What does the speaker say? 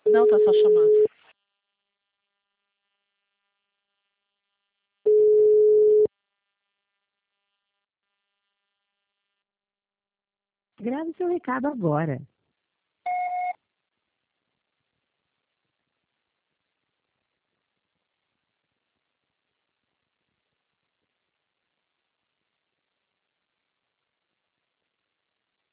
Não, tá só chamando. Grave seu recado agora.